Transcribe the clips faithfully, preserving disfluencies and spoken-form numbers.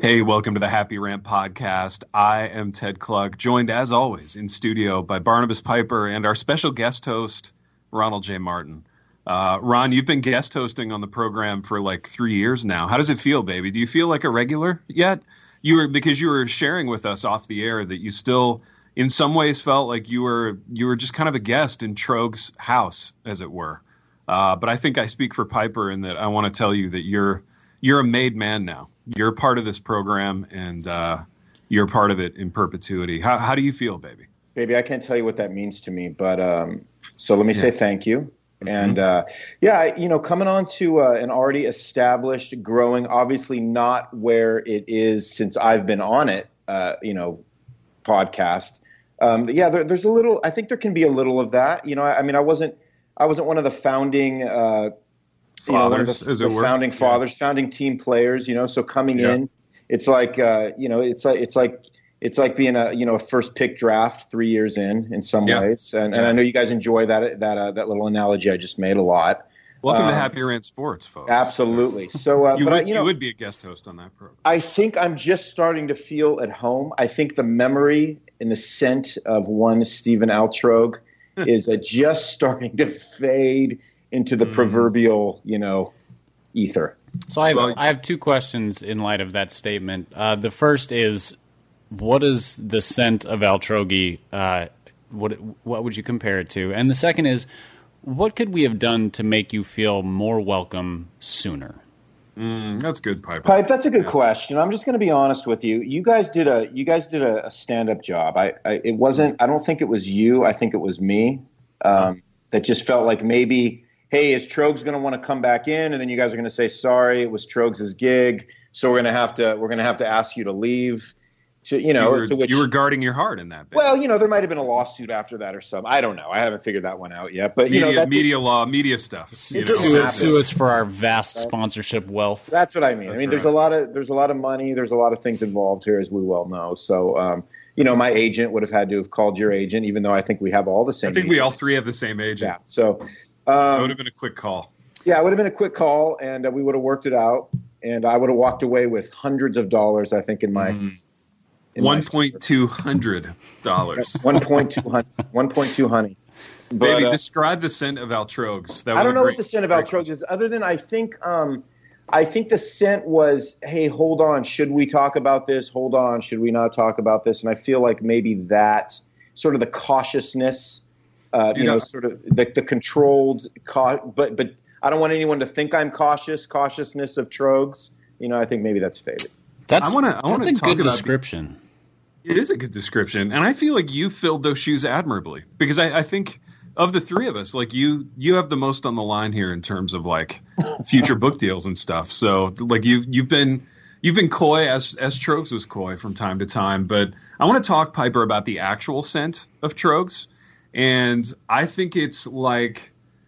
Hey, welcome to the Happy Rant podcast. I am Ted Klug, joined as always in studio by Barnabas Piper and our special guest host, Ronald J. Martin. Uh, Ron, you've been guest hosting on the program for like three years now. How does it feel, baby? Do you feel like a regular yet? You were because you were sharing with us off the air that you still, in some ways, felt like you were you were just kind of a guest in Troeg's house, as it were. Uh, but I think I speak for Piper in that I want to tell you that you're you're a made man now. You're part of this program, and uh, you're part of it in perpetuity. How how do you feel, baby? Baby, I can't tell you what that means to me, but um, so let me yeah. say thank you. Mm-hmm. And uh, yeah, you know, coming on to uh, an already established, growing, obviously not where it is since I've been on it, uh, you know, podcast. Um, yeah, there, there's a little. I think there can be a little of that. You know, I, I mean, I wasn't, I wasn't one of the founding. Uh, Fathers, you know, one of the, as the it were. founding fathers, yeah. founding team players, you know, so coming yeah. in, it's like, uh, you know, it's like, it's like, it's like being a, you know, a first pick draft three years in, in some yeah. ways. And, yeah. and I know you guys enjoy that, that, uh, that little analogy I just made a lot. Welcome um, to Happy Rant Sports, folks. Absolutely. So, uh, you, but would, I, you, know, you would be a guest host on that program. I think I'm just starting to feel at home. I think the memory and the scent of one Stephen Altrogge is uh, just starting to fade into the mm. proverbial, you know, ether. So I have, I have two questions in light of that statement. Uh, the first is, what is the scent of Altrogge? Uh, what what would you compare it to? And the second is, what could we have done to make you feel more welcome sooner? Mm, that's good, Piper. Pipe, that's a good yeah. question. I'm just going to be honest with you. You guys did a you guys did a, a stand up job. I, I it wasn't. I don't think it was you. I think it was me. Um, that just felt like maybe. Hey, is Troeg's going to want to come back in? And then you guys are going to say, sorry, it was Troeg's gig. So we're going to have to, we're going to have to ask you to leave to, you know, you were, to which, you were guarding your heart in that bit. Well, you know, there might've been a lawsuit after that or something. I don't know. I haven't figured that one out yet, but media, you know, that media law, media stuff. You know, sue, sue us for our vast sponsorship wealth. That's what I mean. That's I mean, right. there's a lot of, there's a lot of money. There's a lot of things involved here, as we well know. So, um, you know, my agent would have had to have called your agent, even though I think we have all the same. I think agent. we all three have the same agent. Yeah. So, um, that would have been a quick call. Yeah, it would have been a quick call, and uh, we would have worked it out, and I would have walked away with hundreds of dollars, I think, in my mm. one point two hundred dollars. one point two honey. one point two honey. But, Baby, uh, describe the scent of Altrogge's. That was I don't know great, what the scent of Altrogge's is, other than I think um, I think the scent was, hey, hold on, should we talk about this? Hold on, should we not talk about this? And I feel like maybe that sort of the cautiousness, uh, you know, sort of the, the controlled, but but. I don't want anyone to think I'm cautious. Cautiousness of Troeg's, you know, I think maybe that's faded. That's I wanna, I that's wanna a talk good about description. The, it is a good description, and I feel like you filled those shoes admirably because I, I think of the three of us, like you, you have the most on the line here in terms of like future book deals and stuff. So like you've you've been you've been coy as as Troeg's was coy from time to time, but I want to talk, Piper, about the actual scent of Troeg's, and I think it's like.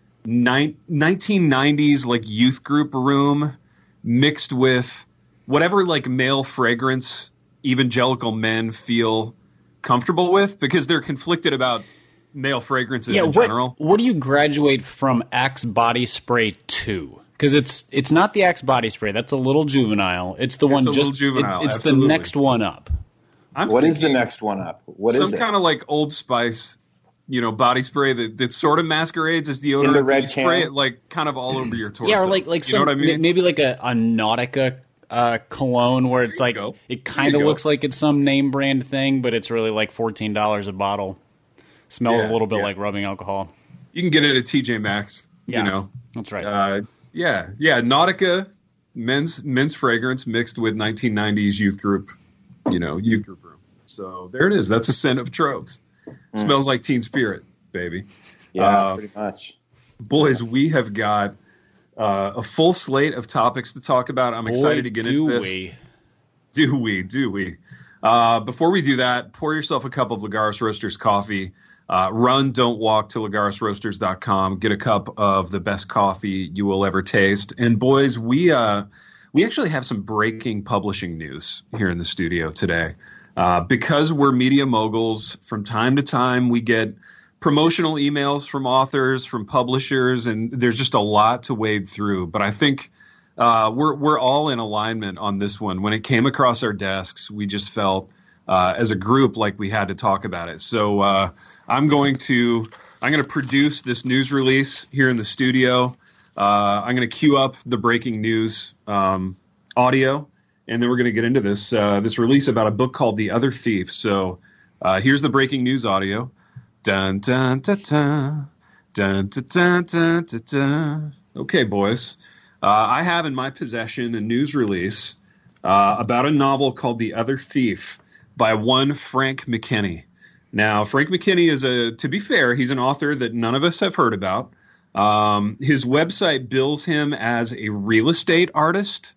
nineteen nineties like youth group room mixed with whatever like male fragrance evangelical men feel comfortable with because they're conflicted about male fragrances yeah, in what, general. What do you graduate from Axe body spray to? Because it's it's not the Axe body spray. That's a little juvenile. It's the it's one a just juvenile, it, it's absolutely. the next one up. I'm what is the next one up? What some is it? kind of like Old Spice, you know, body spray that, that sort of masquerades as deodorant. In the red you spray can. it like kind of all over your torso. Yeah, or like like you some, know what I mean? maybe like a, a Nautica uh, cologne where it's like go. it kind of looks like it's some name brand thing, but it's really like fourteen dollars a bottle. Smells Yeah, a little bit yeah. like rubbing alcohol. You can get it at T J Maxx. Yeah, you know, that's right. Uh, yeah, yeah, Nautica men's men's fragrance mixed with nineteen nineties youth group, you know, youth group room. So there it is. That's a scent of Troeg's. Mm. Smells like Teen Spirit, baby. Yeah, uh, pretty much. Boys, we have got uh, a full slate of topics to talk about. I'm Boy, excited to get do into this. we. Do we? Do we? Uh, before we do that, pour yourself a cup of Lagares Roasters coffee. Uh, run, don't walk to lagares roasters dot com. Get a cup of the best coffee you will ever taste. And boys, we uh, we actually have some breaking publishing news here in the studio today. Uh, because we're media moguls, from time to time we get promotional emails from authors, from publishers, and there's just a lot to wade through. But I think uh, we're we're all in alignment on this one. When it came across our desks, we just felt uh, as a group like we had to talk about it. So uh, I'm going to I'm going to produce this news release here in the studio. Uh, I'm going to queue up the breaking news um, audio, and then we're going to get into this uh, this release about a book called The Other Thief. So uh, here's the breaking news audio. Dun dun dun dun dun dun dun dun dun. Okay, boys. Uh, I have in my possession a news release uh, about a novel called The Other Thief by one Frank McKinney. Now, Frank McKinney is a, to be fair, he's an author that none of us have heard about. Um, his website bills him as a real estate artist.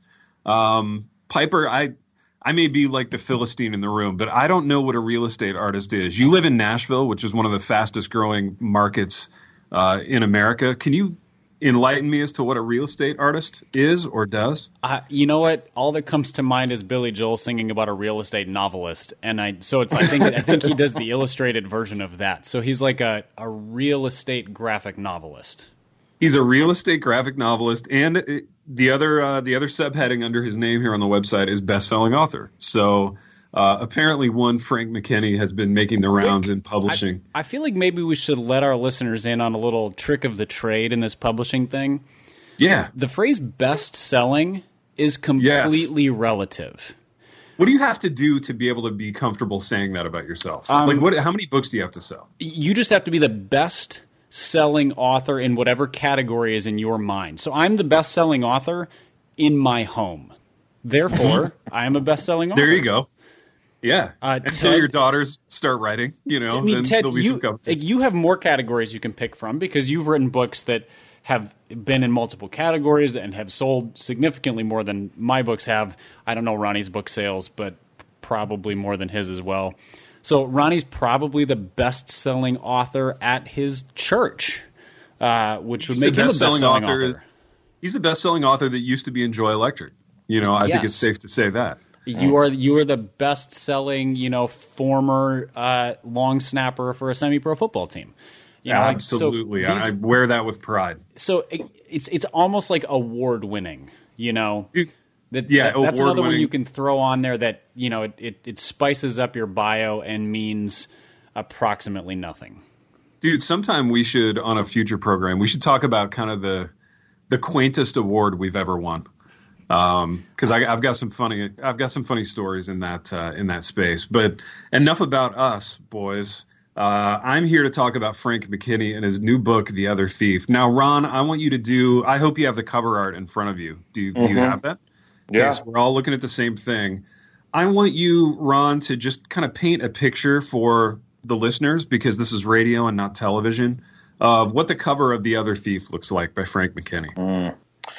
Um, Piper, I I may be like the Philistine in the room, but I don't know what a real estate artist is. You live in Nashville, which is one of the fastest growing markets uh, in America. Can you enlighten me as to what a real estate artist is or does? Uh, you know what? All that comes to mind is Billy Joel singing about a real estate novelist, and I so it's I think I think he does the illustrated version of that. So he's like a, a real estate graphic novelist. He's a real estate graphic novelist, and the other uh, the other subheading under his name here on the website is best-selling author. So uh, apparently, one Frank McKinney has been making the rounds Quick, in publishing. I, I feel like maybe we should let our listeners in on a little trick of the trade in this publishing thing. Yeah, the phrase "best-selling" is completely yes. relative. What do you have to do to be able to be comfortable saying that about yourself? Um, like, what? How many books do you have to sell? You just have to be the best selling author in whatever category is in your mind. So I'm the best-selling author in my home. Therefore, I am a best-selling author. There you go. Yeah. Uh, Until Ted, your daughters start writing, you know, I mean, then Ted, there'll be you, some competition. You have more categories you can pick from because you've written books that have been in multiple categories and have sold significantly more than my books have. I don't know Ronnie's book sales, but probably more than his as well. So Ronnie's probably the best-selling author at his church, uh, which would he's make him a best-selling author. author. He's the best-selling author that used to be in Joy Electric. You know, I yes. think it's safe to say that. You are you are the best-selling, you know, former uh, long snapper for a semi-pro football team. You know, Absolutely, like, so I these, wear that with pride. So it, it's it's almost like award-winning, you know. Dude. That, yeah, that, that's another winning. one you can throw on there that, you know, it, it, it spices up your bio and means approximately nothing. Dude, sometime we should, on a future program, we should talk about kind of the the quaintest award we've ever won. Um, because I've got some funny I've got some funny stories in that uh, in that space. But enough about us, boys. Uh, I'm here to talk about Frank McKinney and his new book, The Other Thief. Now, Ron, I want you to do. I hope you have the cover art in front of you. Do you, mm-hmm. do you have that? Yeah. Okay, so we're all looking at the same thing. I want you, Ron, to just kind of paint a picture for the listeners, because this is radio and not television, of what the cover of The Other Thief looks like by Frank McKinney. Mm.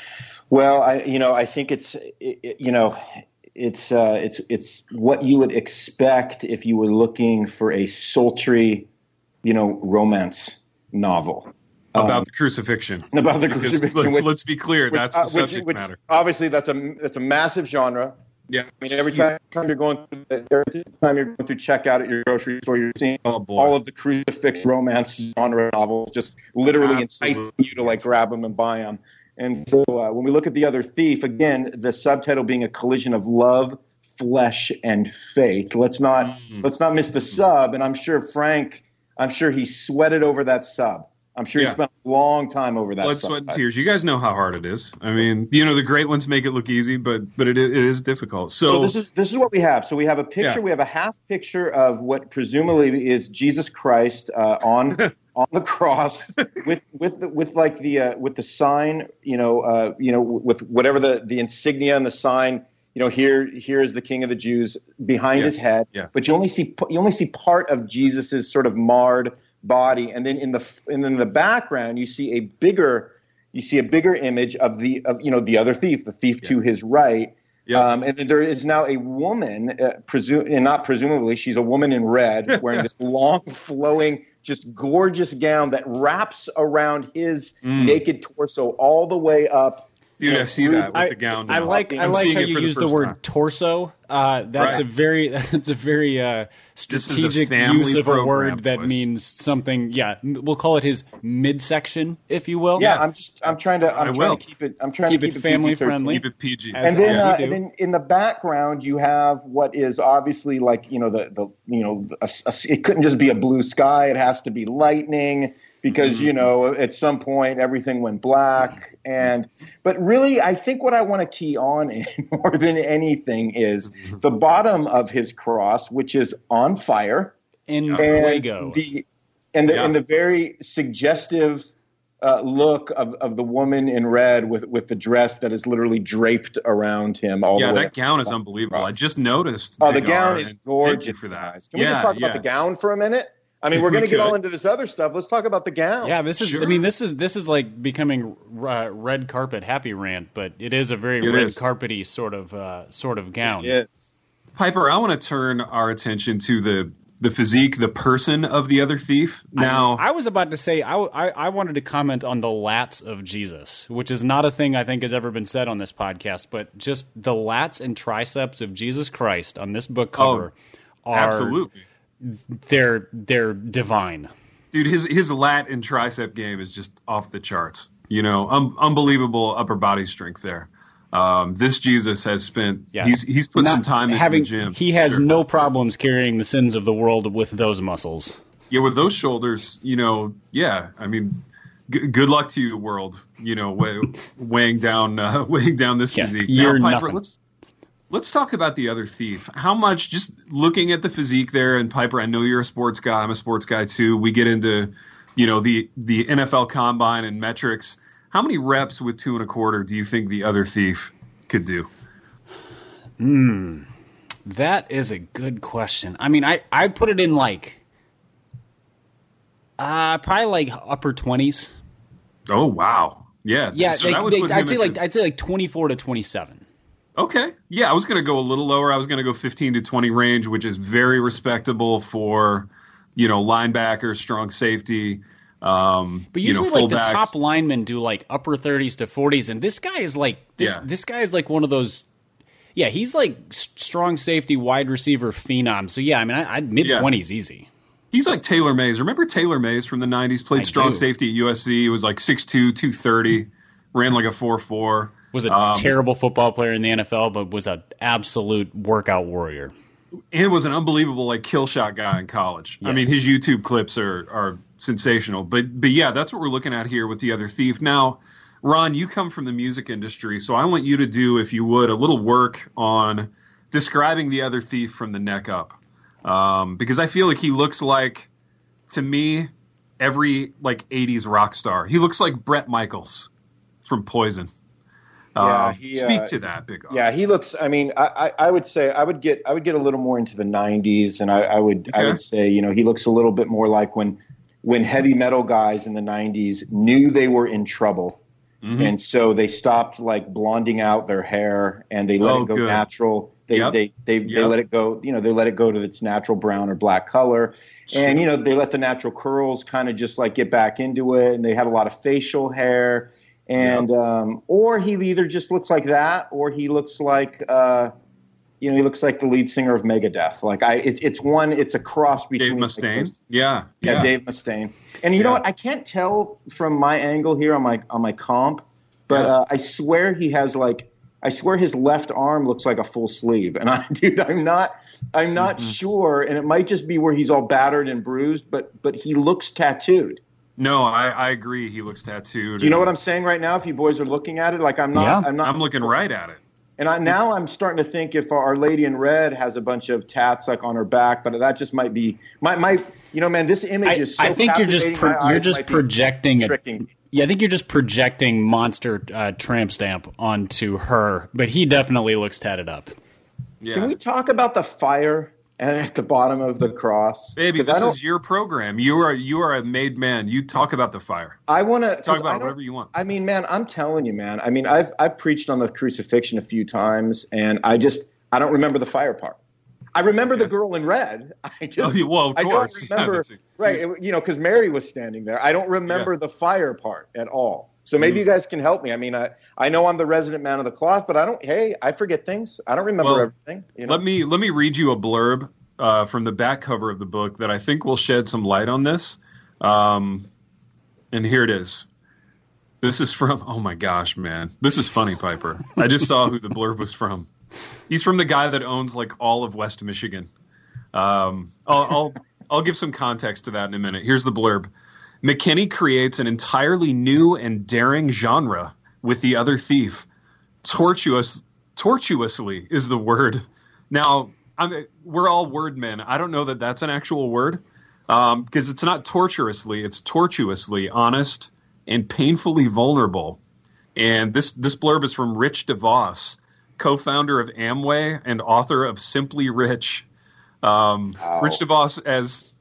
Well, I, you know, I think it's, it, it, you know, it's, uh, it's, it's what you would expect if you were looking for a sultry, you know, romance novel. About um, the crucifixion. About the because, crucifixion. Look, which, let's be clear. which, That's the uh, subject which, which, matter. Obviously, that's a that's a massive genre. Yeah. I mean, every time you're going through, every time you're going through checkout at your grocery store, you're seeing oh, boy. all of the crucifix romance genre novels, just literally Absolutely. enticing you to like grab them and buy them. And so, uh, when we look at The Other Thief, again, the subtitle being a collision of love, flesh, and faith. Let's not mm. let's not miss the sub. And I'm sure Frank, I'm sure he sweated over that sub. I'm sure yeah. he spent a long time over that. Blood, sub. sweat, and tears. You guys know how hard it is. I mean, you know, the great ones make it look easy, but but it, it is difficult. So, so this is this is what we have. So we have a picture. Yeah. We have a half picture of what presumably is Jesus Christ uh, on on the cross with with the, with like the uh, with the sign. You know, uh, you know, with whatever the the insignia and the sign. You know, here here is the King of the Jews behind yeah. his head. Yeah. But you only see you only see part of Jesus's sort of marred body, and then in the and then in the background you see a bigger you see a bigger image of the of you know the other thief, the thief yeah. to his right. Yeah. Um, and then there is now a woman, uh, presu- and not presumably, she's a woman in red wearing this long, flowing, just gorgeous gown that wraps around his mm. naked torso all the way up. Dude, you know, I see that with I, the gown. I like I I'm like how it you the use the word time. torso. Uh, that's Right. a very that's a very uh, This is a strategic family use of a program, word that boys. means something. Yeah, m- we'll call it his midsection, if you will. Yeah, I'm just I'm trying to I'm I trying will. to keep it I'm trying Keep to it keep it family P G thirteen. friendly. Keep it P G. As- And then, as uh, we and do. then in the background, you have what is obviously like you know the the you know a, a, it couldn't just be a blue sky; it has to be lightning because Mm-hmm. you know at some point everything went black. And but really, I think what I want to key on in more than anything is Mm-hmm. the bottom of his cross, which is on fire, In and fuego. the and the Yeah. and the very suggestive. Uh, look of, of the woman in red with, with the dress that is literally draped around him all Yeah, the way. that gown is unbelievable. I just noticed. Oh, the Hagar, gown and is thank gorgeous, you for that. guys. Can we just Yeah, talk about yeah. the gown for a minute? I mean, we're We going to get could. all into this other stuff. Let's talk about the gown. Yeah, this is. I Sure. mean, this is this is like becoming uh, red carpet happy rant, but it is a very It red is. carpety sort of uh, sort of gown. Yes. Piper, I want to turn our attention to the the physique, the person of the other thief. Now, I was about to say I, I, I wanted to comment on the lats of Jesus, which is not a thing I think has ever been said on this podcast, but just the lats and triceps of Jesus Christ on this book cover are absolutely, they're they're divine. dude, his his lat and tricep game is just off the charts. You know, um, unbelievable upper body strength there. Um, this Jesus has spent. Yeah. He's he's put Not some time having, in the gym. He has Sure. no problems carrying the sins of the world with those muscles. Yeah, with those shoulders, you know, yeah. I mean, g- good luck to you, world. You know, weigh, weighing down, uh, weighing down this Yeah, physique. you're now, Piper, nothing. let's let's talk about the other thief. How much? Just looking at the physique there, and Piper, I know you're a sports guy. I'm a sports guy too. We get into, you know, the the N F L Combine and metrics. How many reps with two and a quarter do you think the other thief could do? That is a good question. I mean, I I put it in like uh probably like upper twenties. Oh wow, yeah, Yeah, so like, that would like, put I'd him say at like the- I'd say like twenty-four to twenty-seven. Okay. Yeah, I was going to go a little lower. I was going to go fifteen to twenty range, which is very respectable for, you know, linebacker, strong safety. Um, But you know, usually, like the fullbacks. top linemen do like upper thirties to forties, and this guy is like this. Yeah. This guy is like one of those. Yeah, he's like s- strong safety, wide receiver phenom. So yeah, I mean, I, I'd mid twenties easy. He's like Taylor Mays. Remember Taylor Mays from the nineties? Played I strong do. safety at U S C. He was like six two, two thirty, ran like a four four. Was a Um, terrible football player in the N F L, but was an absolute workout warrior. And was an unbelievable like kill shot guy in college. I Yes. mean, his YouTube clips are are sensational. But but yeah, that's what we're looking at here with the other thief. Now, Ron, you come from the music industry, so I want you to do, if you would, a little work on describing the other thief from the neck up, um, because I feel like he looks like, to me, every like eighties rock star. He looks like Bret Michaels from Poison. Yeah, Uh, he, speak uh, to that, Big O. Yeah, he looks. I mean, I, I, I would say I would get I would get a little more into the nineties, and I, I would I Okay. would say you know he looks a little bit more like when when heavy metal guys in the nineties knew they were in trouble, Mm-hmm. and so they stopped like blonding out their hair and they let Oh, it go good. natural. They Yep. they they, they Yep. let it go. You know, they let it go to its natural brown or black color, and you know they let the natural curls kind of just like get back into it, and they had a lot of facial hair. And um, or he either just looks like that, or he looks like uh, you know he looks like the lead singer of Megadeth. Like I, it's it's one, it's a cross between Dave like, Mustaine. those- Yeah, yeah, Dave Mustaine. And you know Yeah. what? I can't tell from my angle here on my on my comp, but Yeah. uh, I swear he has like I swear his left arm looks like a full sleeve. And I, dude, I'm not I'm not Mm-hmm. sure. And it might just be where he's all battered and bruised, but but he looks tattooed. No, I, I agree. He looks tattooed. Do you know what I'm saying right now? If you boys are looking at it, like I'm not, Yeah. I'm not. I'm looking right at it. And I, now I'm starting to think if Our Lady in Red has a bunch of tats like on her back, but that just might be my my. You know, man, this image I, is so I think you're just captivating, pro- my you're eyes just might be projecting. A, tricking. yeah, I think you're just projecting monster uh, tramp stamp onto her, but he definitely looks tatted up. Yeah. Can we talk about the fire at the bottom of the cross? Baby, 'Cause I this don't- is your program. You are you are a made man. You talk about the fire. I want to Talk about whatever you want. I mean, man, I'm telling you, man. I mean, I've I've preached on the crucifixion a few times, and I just I don't remember the fire part. I remember the girl in red. I just Oh, yeah, well, of I course. don't Yeah, remember that's a right, huge- it- you know, because Mary was standing there. I don't remember Yeah. the fire part at all. So maybe Mm. you guys can help me. I mean, I, I know I'm the resident man of the cloth, but I don't. Hey, I forget things. I don't remember Well, everything. You know? Let me let me read you a blurb uh, from the back cover of the book that I think will shed some light on this. Um, and here it is. This is from. Oh my gosh, man, this is funny, Piper. I just saw who the blurb was from. He's from the guy that owns like all of West Michigan. Um, I'll, I'll I'll give some context to that in a minute. Here's the blurb. McKinney creates an entirely new and daring genre with The Other Thief. Tortuous, tortuously is the word. Now, I'm, we're all word men. I don't know that that's an actual word because um, it's not torturously. It's tortuously honest and painfully vulnerable. And this, this blurb is from Rich DeVos, co-founder of Amway and author of Simply Rich. Um, Wow. Rich DeVos, as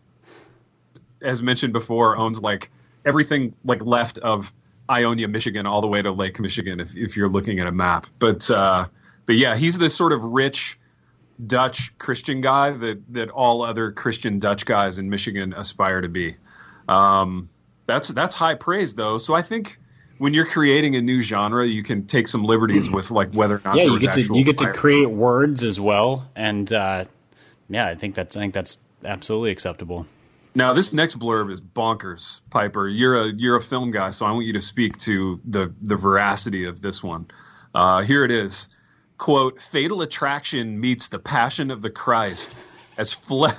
as mentioned before, owns like everything like left of Ionia, Michigan, all the way to Lake Michigan, if, if you're looking at a map. But uh, but yeah, he's this sort of rich Dutch Christian guy that that all other Christian Dutch guys in Michigan aspire to be. Um, that's that's high praise, though. So I think when you're creating a new genre, you can take some liberties with like whether or not Yeah, there you was get to actual you get to fire. create words as well, and uh, yeah, I think that's I think that's absolutely acceptable. Now, this next blurb is bonkers, Piper. You're a you're a film guy, so I want you to speak to the the veracity of this one. Uh, here it is. Quote, Fatal Attraction meets The Passion of the Christ as fle-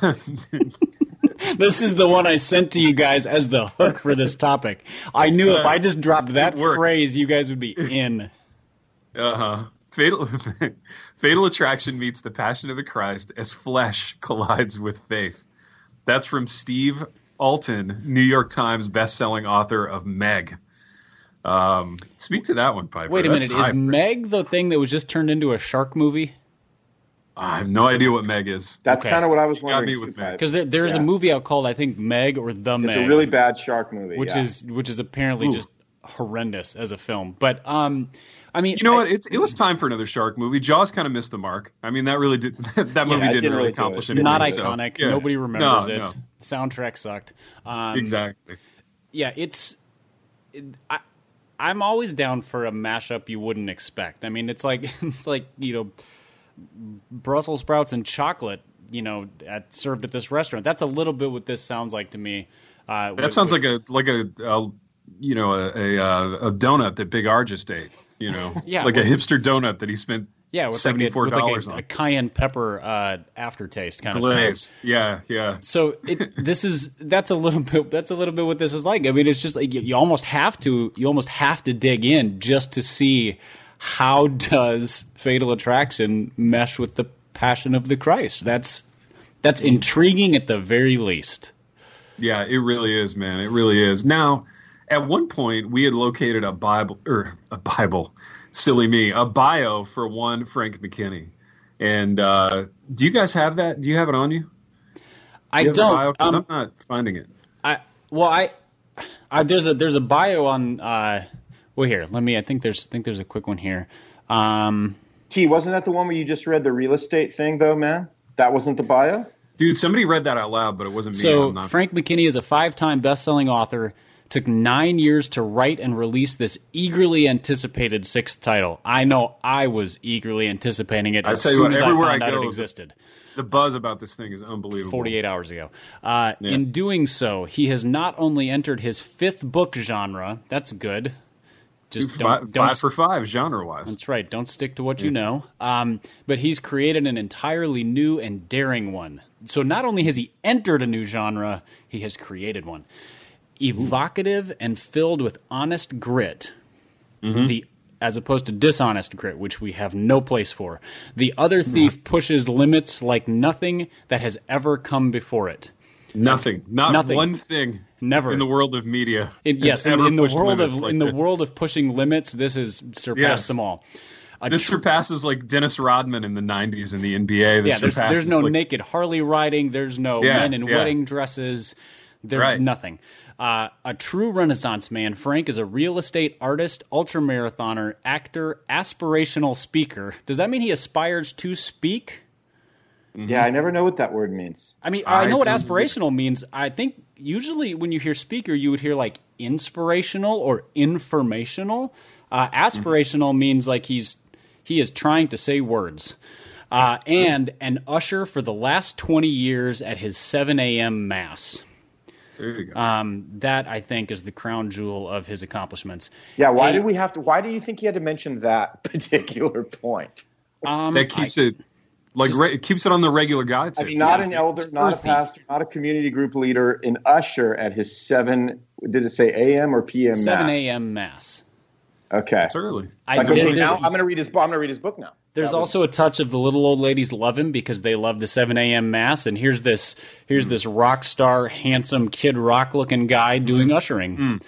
This is the one I sent to you guys as the hook for this topic. I knew if I just dropped that worked. phrase, you guys would be in. Uh-huh. Fatal Fatal Attraction meets The Passion of the Christ as flesh collides with faith. That's from Steve Alton, New York Times bestselling author of Meg. Um, speak to that one, Piper. Wait a That's minute, is high- Meg the thing that was just turned into a shark movie? I have no idea what Meg is. That's Okay. kind of what I was got wondering. me too, with Pipe. Because there, there's Yeah. a movie out called, I think, Meg or The Meg. It's a really bad shark movie, which yeah. is which is apparently Ooh. just horrendous as a film. But um, I mean, You know I- what? It's, it was time for another shark movie. Jaws kind of missed the mark. I mean, that really did. That movie it didn't, didn't really really do accomplish it. anything. not so, iconic. yeah. Nobody remembers No, it. no. Soundtrack sucked. Um, Exactly. Yeah, it's. It, I, I'm always down for a mashup you wouldn't expect. I mean, it's like it's like you know, Brussels sprouts and chocolate. You know, at, served at this restaurant. That's a little bit what this sounds like to me. Uh, That sounds like a like a, a you know a a, uh, a donut that Big R just ate. You know, Yeah, like with- a hipster donut that he spent yeah, with seventy four like a, dollars with like a, on. a cayenne pepper uh, aftertaste kind of thing. Glaze. Yeah, yeah. So it, this is that's a little bit that's a little bit what this is like. I mean, it's just like you, you almost have to you almost have to dig in just to see how does Fatal Attraction mesh with the Passion of the Christ. That's that's intriguing at the very least. Yeah, it really is, man. It really is. Now, at one point, we had located a Bible or a Bible, silly me, a bio for one Frank McKinney. And uh, do you guys have that? Do you have it on you? I Do you have a don't. bio? 'Cause um, I'm not finding it. I well, I, I there's a there's a bio on. Uh, well, here, let me. I think there's I think there's a quick one here. Um, T, wasn't that the one where you just read the real estate thing, though, man? That wasn't the bio? Dude, somebody read that out loud, but it wasn't me. So I'm not- Frank McKinney is a five-time best-selling author. Took nine years to write and release this eagerly anticipated sixth title. I know I was eagerly anticipating it I as tell you soon what, as I everywhere found I out go, it existed. the buzz about this thing is unbelievable. forty-eight hours ago. Uh, In doing so, he has not only entered his fifth book genre. That's good. Just Dude, don't, five, don't five for five, genre-wise. That's right. Don't stick to what you know. Um, but he's created an entirely new and daring one. So not only has he entered a new genre, he has created one. Evocative and filled with honest grit. The as opposed to dishonest grit, which we have no place for. The Other Thief pushes limits like nothing that has ever come before it. Nothing. Not Nothing. one thing Never. in the world of media. It, has yes, in, ever in the pushed world limits of like in the this. world of pushing limits, this has surpassed Yes. them all. A This tr- surpasses like Dennis Rodman in the nineties in the N B A. This yeah, there's, surpasses, there's no like, naked Harley riding. There's no Yeah, men in yeah. wedding dresses. There's Right. nothing. Uh, a true Renaissance man, Frank is a real estate artist, ultramarathoner, actor, aspirational speaker. Does that mean he aspires to speak? Mm-hmm. Yeah, I never know what that word means. I mean, I, I know what aspirational means. I think usually when you hear speaker, you would hear like inspirational or informational. Uh, aspirational mm-hmm. means like he's he is trying to say words. Uh, and an usher for the last twenty years at his seven a.m. mass. There you go. Um, that, I think, is the crown jewel of his accomplishments. Yeah, why and, did we have to? Why do you think he had to mention that particular point? Um, that keeps I, it like just, re, it keeps it on the regular guide. I mean, not yeah, an elder, not earthy. a pastor, not a community group leader, an usher at his seven. Did it say A M or P M? seven a.m. mass. Okay, it's early. I like, okay, now I'm going to read his. I'm going to read his book now. There's also a touch of the little old ladies love him because they love the seven a.m. mass. And here's this here's mm. this rock star, handsome Kid Rock looking guy doing mm. ushering. Mm.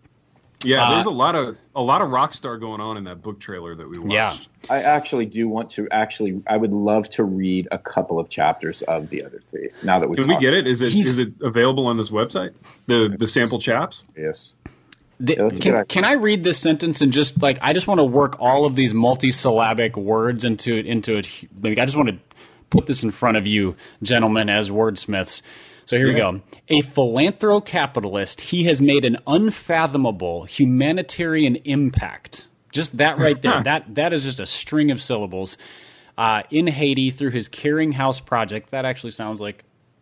Yeah, uh, there's a lot of a lot of rock star going on in that book trailer that we watched. Yeah. I actually do want to actually. I would love to read a couple of chapters of The Other Thief. Now that we can we get it? Is it He's, is it available on this website? The the sample chaps? Yes. The, yeah, can, can I read this sentence and just like I just want to work all of these multisyllabic words into into it? Like, I just want to put this in front of you, gentlemen, as wordsmiths. So here yeah. we go. A philanthrocapitalist, he has made an unfathomable humanitarian impact. Just that right there. that that is just a string of syllables. Uh, in Haiti, through his Caring House project, that actually sounds like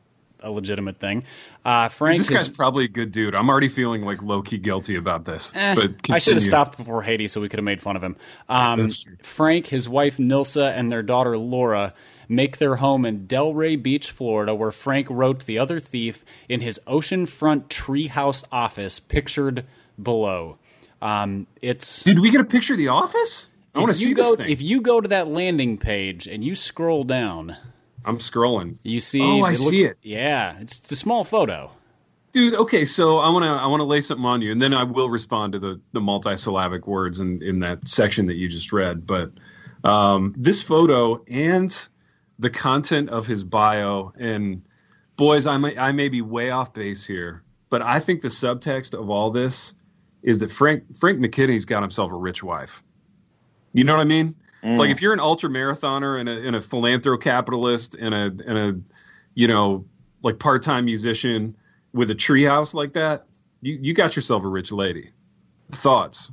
a legitimate thing. Uh, Frank, this guy's is, probably a good dude. I'm already feeling like low key guilty about this. Eh, but I should have stopped before Haiti, so we could have made fun of him. Um, That's true. Frank, his wife Nilsa, and their daughter Laura make their home in Delray Beach, Florida, where Frank wrote The Other Thief in his oceanfront treehouse office, pictured below. Um, it's Did we get a picture of the office? I want to see go, this thing. If you go to that landing page and you scroll down. I'm scrolling. You see? Oh, I it see looks, it. Yeah, it's the small photo, dude. Okay, so I want to I want to lay something on you, and then I will respond to the the multisyllabic words in in that section that you just read. But um, this photo and the content of his bio, and boys, I may I may be way off base here, but I think the subtext of all this is that Frank Frank McKinney's got himself a rich wife. You know what I mean? Mm. Like if you're an ultra marathoner and a, and a philanthrocapitalist and a and a you know like part time musician with a treehouse like that, you you got yourself a rich lady. Thoughts?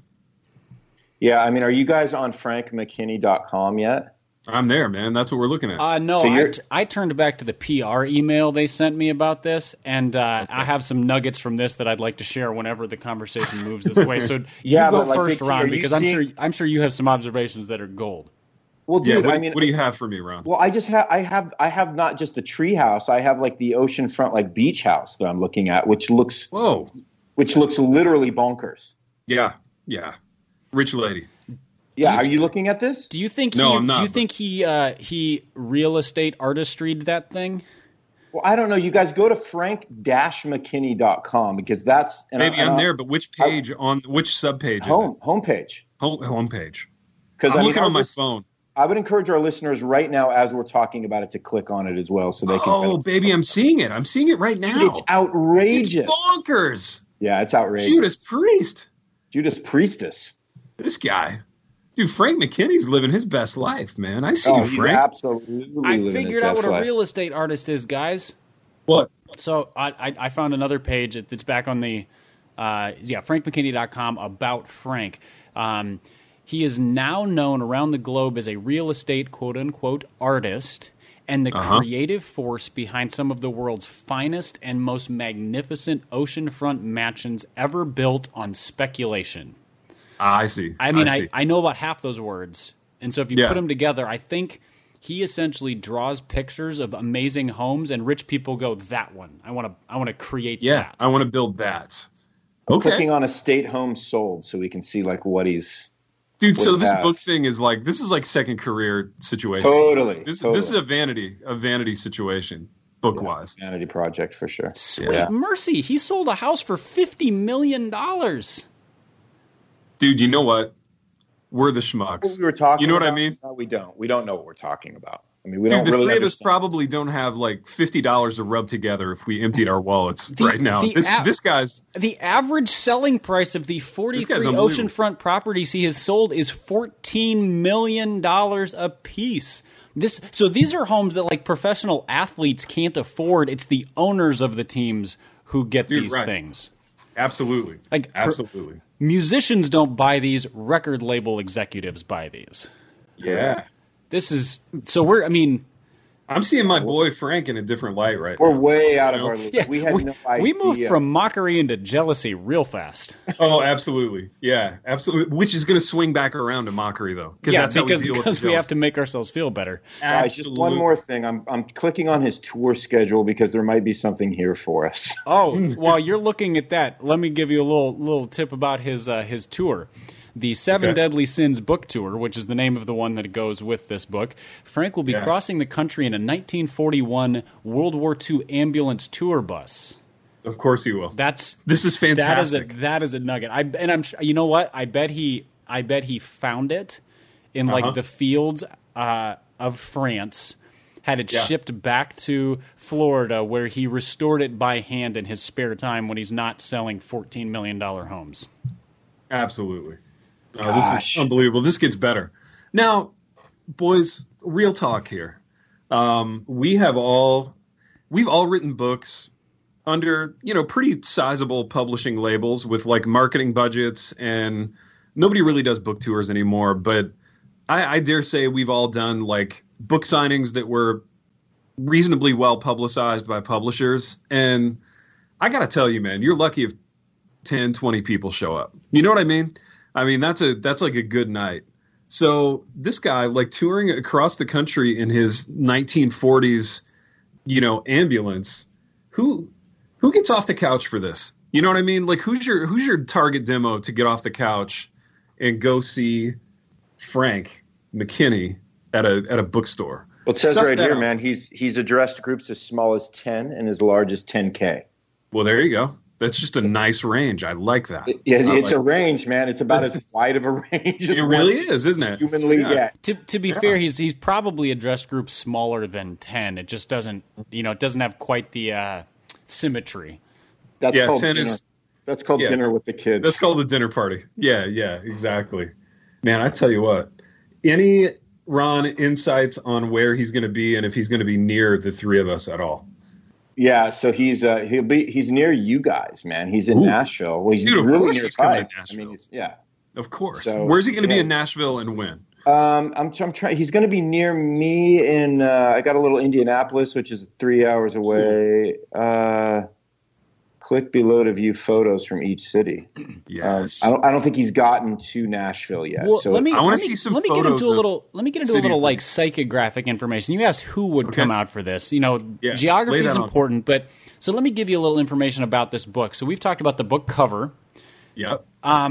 Yeah, I mean, are you guys on frank mckinney dot com yet? I'm there, man. That's what we're looking at. Uh, no, so I, t- I turned back to the P R email they sent me about this, and uh, okay. I have some nuggets from this that I'd like to share whenever the conversation moves this way. So yeah, you go like, first, Ron, because seeing... I'm sure I'm sure you have some observations that are gold. Well, dude, yeah, what, I mean, what do you have for me, Ron? Well, I just have I have I have not just the tree house. I have like the oceanfront like beach house that I'm looking at, which looks whoa, which looks literally bonkers. Yeah, yeah, rich lady. Yeah, you, are you looking at this? Do you think? No, he, I'm not. Do you think he uh, he real estate artistried that thing? Well, I don't know. You guys go to frank dash mckinney dot com because that's and maybe I, I'm there. But which page I, on which subpage? Home is it? homepage. Home homepage. Because I'm I mean, looking on my just, phone. I would encourage our listeners right now, as we're talking about it, to click on it as well, so they can. Oh, baby, I'm seeing it. I'm seeing it right now. Dude, it's outrageous. It's bonkers. Yeah, it's outrageous. Judas Priest. Judas Priestess. This guy. Dude, Frank McKinney's living his best life, man. I see oh, you, Frank. Absolutely. I figured out what life. a real estate artist is, guys. What? So I, I, I found another page that's back on the uh, yeah frank mckinney dot com about Frank. Um, he is now known around the globe as a real estate quote unquote artist and the uh-huh. creative force behind some of the world's finest and most magnificent oceanfront mansions ever built on speculation. Ah, I see. I mean, I, I, I know about half those words. And so if you yeah. put them together, I think he essentially draws pictures of amazing homes and rich people go, that one. I want to I want to create yeah, that. I want to build that. I'm okay. clicking on estate home sold so we can see like what he's Dude, what so this has. book thing is like this is like second career situation. Totally. This totally. this is a vanity, a vanity situation, book yeah, wise. Vanity project for sure. Sweet yeah. mercy. He sold a house for fifty million dollars. Dude, you know what? We're the schmucks. What we were talking you know about? what I mean? No, we don't. We don't know what we're talking about. I mean, we Dude, don't the really three understand. of us probably don't have like fifty dollars to rub together if we emptied our wallets the, right now. This av- this guy's the average selling price of the forty-three oceanfront properties he has sold is fourteen million dollars a piece. This so these are homes that like professional athletes can't afford. It's the owners of the teams who get Dude, these right. things. Absolutely. Like Absolutely. Per, musicians don't buy these, record label executives buy these. Yeah. This is so we're I mean I'm seeing my boy Frank in a different light right We're now. way out of You know? our league. yeah, we had we, no idea. we moved from mockery into jealousy real fast. Oh, absolutely. Yeah, absolutely. Which is going to swing back around to mockery, though. Yeah, that's how because, we deal because with the we have jealousy. to make ourselves feel better. Guys, just one more thing. I'm I'm clicking on his tour schedule because there might be something here for us. Oh, while you're looking at that, let me give you a little little tip about his uh, his tour. The Seven Okay. Deadly Sins book tour, which is the name of the one that goes with this book. Frank will be Yes. crossing the country in a nineteen forty-one World War Two ambulance tour bus. Of course he will. That's This is that is a fantastic. that is a nugget. I and I'm you know what? I bet he I bet he found it in like Uh-huh. the fields uh, of France. Had it Yeah. shipped back to Florida, where he restored it by hand in his spare time when he's not selling fourteen million dollar homes. Absolutely. Oh, this Gosh. is unbelievable. This gets better. Now, boys, real talk here. Um, we have all we've all written books under, you know, pretty sizable publishing labels with like marketing budgets, and nobody really does book tours anymore. But I, I dare say we've all done like book signings that were reasonably well publicized by publishers. And I got to tell you, man, you're lucky if ten, twenty people show up. You know what I mean? I mean, that's a that's like a good night. So this guy, like touring across the country in his nineteen forties, you know, ambulance, who who gets off the couch for this? You know what I mean? Like, who's your who's your target demo to get off the couch and go see Frank McKinney at a at a bookstore? Well, it says Suss right that here, out. man, he's he's addressed groups as small as ten and as large as ten K. Well, there you go. That's just a nice range. I like that. Yeah, I it's like a range, man. It's about as wide of a range as It really one is, isn't it? humanly Yeah. get. To to be fair, he's he's probably addressed groups smaller than ten. It just doesn't you know it doesn't have quite the uh, symmetry. That's Yeah, called ten dinner. is- That's called yeah. dinner with the kids. That's called a dinner party. Yeah, yeah, exactly. Man, I tell you what, any Ron insights on where he's going to be and if he's going to be near the three of us at all? Yeah, so he's uh, he'll be he's near you guys, man. He's in Ooh. Nashville. Well, he's Dude, of really course he's coming nearby. to I Nashville. mean, it's, yeah. Of course. So, Where's he going to be yeah. in Nashville and when? Um, I'm I'm trying. He's going to be near me in. Uh, I got a little Indianapolis, which is three hours away. Uh, click below to view photos from each city. Yes. Um, I don't. I don't think he's gotten to Nashville yet. Well, so let me I wanna let me- see some let me get photos into a of little let me get into a cities little that- like psychographic information. You asked who would come out for this. You know, Yeah, geography lay is that on. important, but so let me give you a little information about this book. So we've talked about the book cover. Yep.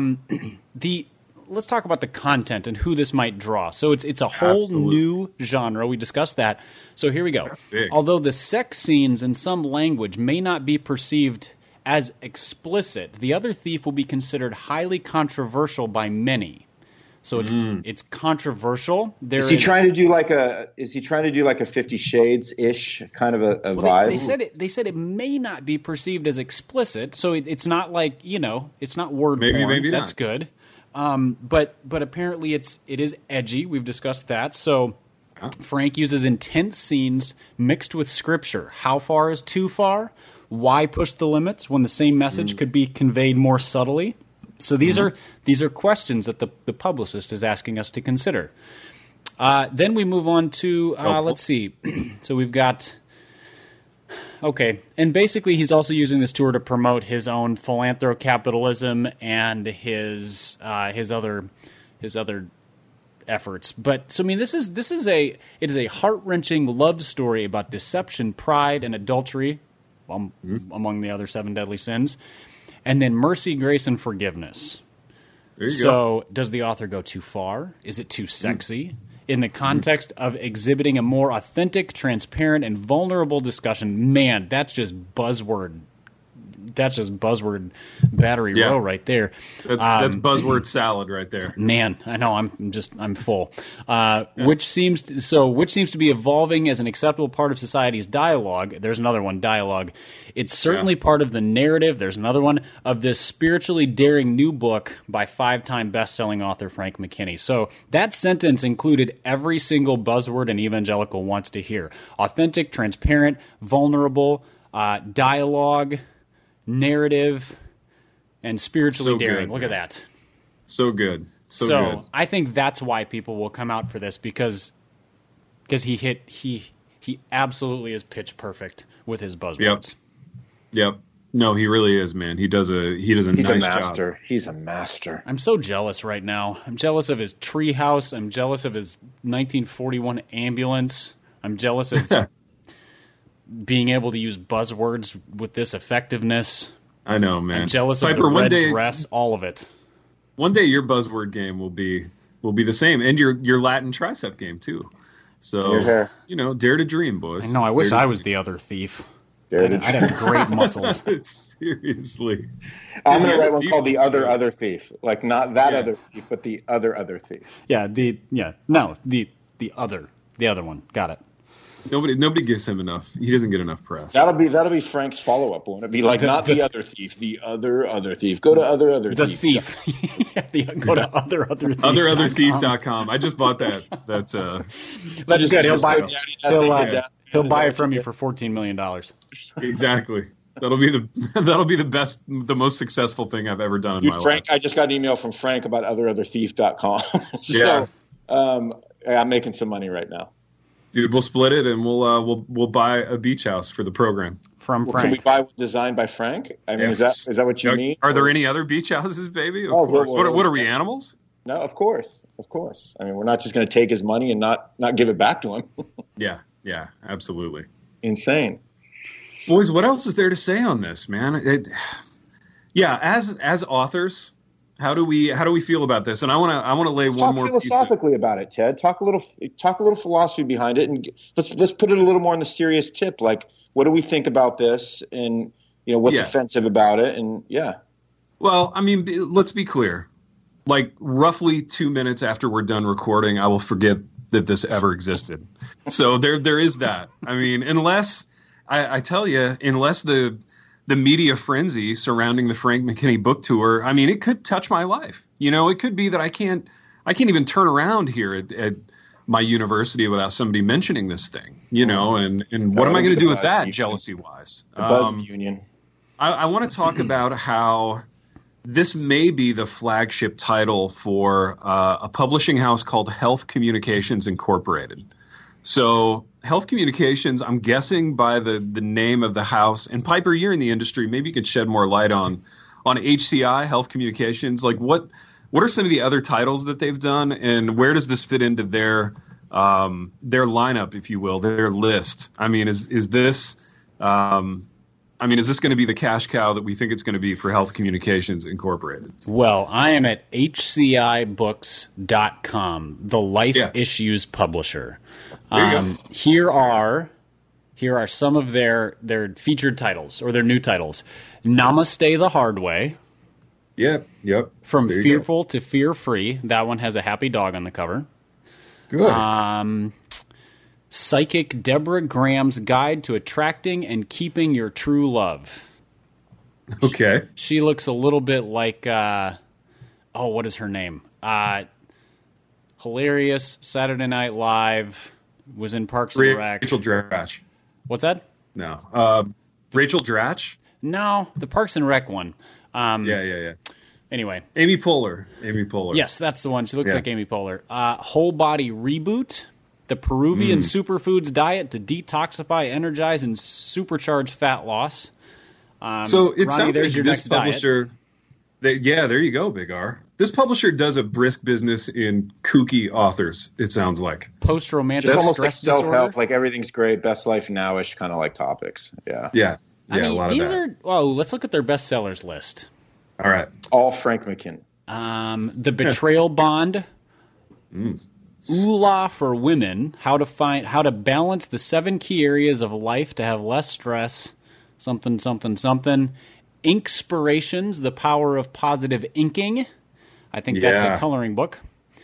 The let's talk about the content and who this might draw. So it's it's a whole Absolutely. new genre. We discussed that. So here we go. That's big. Although the sex scenes in some language may not be perceived as explicit, the other thief will be considered highly controversial by many. So it's it's controversial. There is he trying to do like a? Is he trying to do like a Fifty Shades ish kind of a, a Well, vibe? they, they said it. They said it may not be perceived as explicit, so it, it's not like you know, it's not word Maybe, porn. maybe That's not. good. Um, but but apparently it's it is edgy. We've discussed that. So Frank uses intense scenes mixed with scripture. How far is too far? Why push the limits when the same message could be conveyed more subtly? So these are these are questions that the, the publicist is asking us to consider. Uh, then we move on to uh, Helpful. let's see. So we've got okay, and basically he's also using this tour to promote his own philanthrocapitalism and his uh, his other his other efforts. But so I mean, this is this is a it is a heart wrenching love story about deception, pride, and adultery, um, among the other seven deadly sins, and then mercy, grace, and forgiveness. There you go. So, does the author go too far? Is it too sexy? In the context of exhibiting a more authentic, transparent, and vulnerable discussion, man, that's just buzzword. that's just buzzword battery Yeah. row right there. That's Um, that's buzzword salad right there. Man, I know I'm just I'm full. Uh, yeah. Which seems to, so which seems to be evolving as an acceptable part of society's dialogue. There's another one, dialogue. It's certainly yeah. part of the narrative. There's another one of this spiritually daring new book by five-time best-selling author Frank McKinney. So that sentence included every single buzzword an evangelical wants to hear: authentic, transparent, vulnerable, uh, dialogue, narrative, and spiritually so daring. Good, Look man. at that. So good. So, so good. I think that's why people will come out for this, because because he hit he he absolutely is pitch perfect with his buzzwords. Yep. Yep. No, he really is, man. He does a he does a He's nice a master. job. He's a master. I'm so jealous right now. I'm jealous of his treehouse. I'm jealous of his nineteen forty-one ambulance. I'm jealous of being able to use buzzwords with this effectiveness. I know, man. I'm jealous Piper, of the red one day, dress, all of it. One day your buzzword game will be will be the same, and your your Latin tricep game too. So you know, dare to dream, boys. I know. I wish dare I was the other thief. Dare I'd, I'd have great muscles. Seriously, I'm gonna write one called the other other thief, like not that yeah. other thief, but the other other thief. Yeah, the yeah no the the other the other one. Got it. Nobody nobody gives him enough. He doesn't get enough press. That'll be that'll be Frank's follow up. Won't it be like the, not the, the other thief, the other other thief. Go to other other the thief. thief. yeah, the, go to other other thief. other other thief dot com. I just bought that. That's uh. That's just, good. He'll buy daddy, he'll, uh, daddy, he'll buy it from you for fourteen million dollars. Exactly. That'll be the that'll be the best, the most successful thing I've ever done in Dude, my Frank, life. I just got an email from Frank about other other thief dot com. so, Yeah. um, I'm making some money right now. Dude, we'll split it and we'll uh, we'll we'll buy a beach house for the program. From Well, Frank. can we buy one designed by Frank? I mean, Yes. is that is that what you Are, mean? are there any other beach houses, baby? Of Oh, course. well, what, well, what are we, animals? No, of course, of course. I mean, we're not just going to take his money and not not give it back to him. Yeah, yeah, absolutely. Insane. Boys, what else is there to say on this, man? It, yeah, as as authors, how do we how do we feel about this? And I want to I want to lay Let's one talk more philosophically piece of, about it, Ted. Talk a little talk a little philosophy behind it, and let's let's put it a little more on the serious tip. Like, what do we think about this, and you know what's Yeah. offensive about it, and yeah. Well, I mean, let's be clear. Like roughly two minutes after we're done recording, I will forget that this ever existed. So there there is that. I mean, unless I, I tell you, unless the the media frenzy surrounding the Frank McKinney book tour, I mean, it could touch my life. You know, it could be that I can't I can't even turn around here at, at my university without somebody mentioning this thing. You know, and and what am I going to do with that, jealousy wise? The Buzz Um, Union. I, I want to talk about how this may be the flagship title for uh, a publishing house called Health Communications Incorporated. So Health Communications, I'm guessing by the, the name of the house, and Piper, you're in the industry, maybe you could shed more light on on H C I, Health Communications. Like what what are some of the other titles that they've done, and where does this fit into their um, their lineup, if you will, their list? I mean, is is this um, I mean, is this going to be the cash cow that we think it's going to be for Health Communications Incorporated? Well, I am at H C I books dot com, the Life Yeah. Issues publisher. There you Um, go. here are here are some of their their featured titles or their new titles. Namaste the Hard Way. Yep, yep. From There you Fearful to Fear Free. That one has a happy dog on the cover. Good. Um, Psychic Deborah Graham's Guide to Attracting and Keeping Your True Love. Okay. She looks a little bit like, uh, oh, what is her name? Uh, hilarious, Saturday Night Live, was in Parks and Rec. Rachel Dratch. What's that? No. Um, Rachel Dratch? No, the Parks and Rec one. Um, Yeah, yeah, yeah. Anyway, Amy Poehler. Amy Poehler. yes, that's the one. She looks Yeah. like Amy Poehler. Uh, Whole Body Reboot. The Peruvian Mm. Superfoods Diet to Detoxify, Energize, and Supercharge Fat Loss. Um, So it Ronnie, sounds there's like your this next diet. publisher. They, yeah, there you go, Big R. This publisher does a brisk business in kooky authors, it sounds like. Post-romantic Just almost like stress self help, disorder. like everything's great, best life nowish kind of like topics. Yeah. Yeah. Yeah, I mean, a lot of these that. are. Well, let's look at their bestsellers list. All right. All Frank McKinney. Um, the Betrayal Bond. Mm. Oolah for Women: How to find how to balance the seven key areas of life to have less stress. Something, something, something. Inkspirations, The Power of Positive Inking. I think that's Yeah. a coloring book.